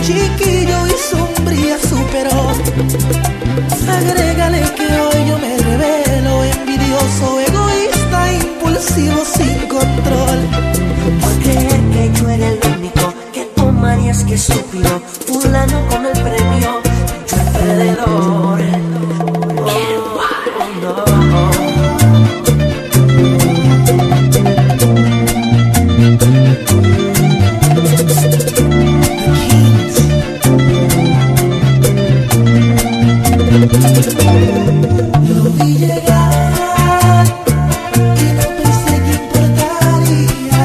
chiquillo y su hombría superó. Agrégale que hoy yo me revelo, envidioso, egoísta, impulsivo, sin control. Por creer que yo era el único que tomarías, que estúpido, fulano con el premio, yo el perdedor. Lo vi llegar y no pensé que importaría.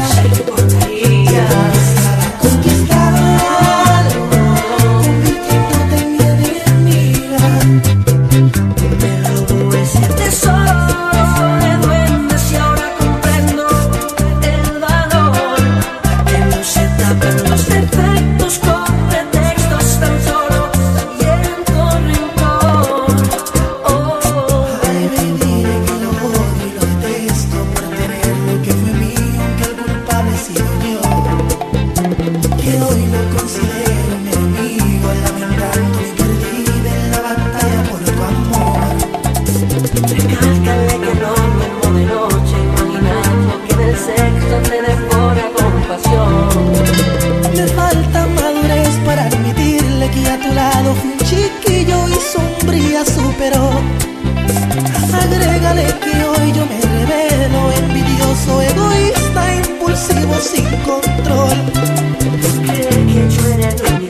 Estaba conquistado, convirtiéndote en mi enemiga. Me robó ese tesoro de duendes y ahora comprendo el valor que no se tapan los defectos con pretextos tan solo y en rencor. Ay, me diré que lo odio y lo detesto por tener lo que fue mío, aunque el culpable he sido yo. Que hoy lo considero mi enemigo, lamentando mi perdida en la batalla por tu amor. Recálcale que no duermo de noche imaginando que en el sexo te devora con pasión. Me falta madurez para admitirle que a tu lado fui un chiquillo y su hombría superó. Agrégale que hoy yo me revelo, envidioso, egoísta, impulsivo, sin control. Creer que yo era el